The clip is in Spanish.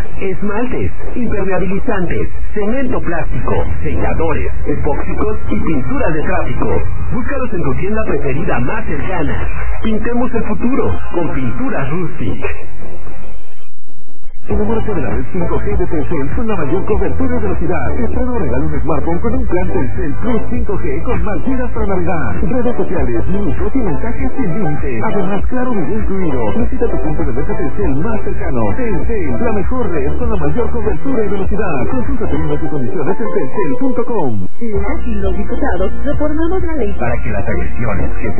pinturas, esmaltes, impermeabilizantes, cemento plástico, selladores, epóxicos y pinturas de tráfico. Búscalos en tu tienda preferida más cercana. Pintemos el futuro con Pinturas Rustic. Enamórate de la red 5G de Telcel con la mayor cobertura de velocidad. Estrena o regala un smartphone con un plan Telcel Plus 5G con más gigas para navegar, redes sociales, minutos y mensajes sin límite. Además, claro video incluido. Visita tu punto de venta Telcel más cercano. Telcel, la mejor red con la mayor cobertura y velocidad. Consulta términos y condiciones en telcel.com. Las y los diputados reformamos la ley para que las agresiones que se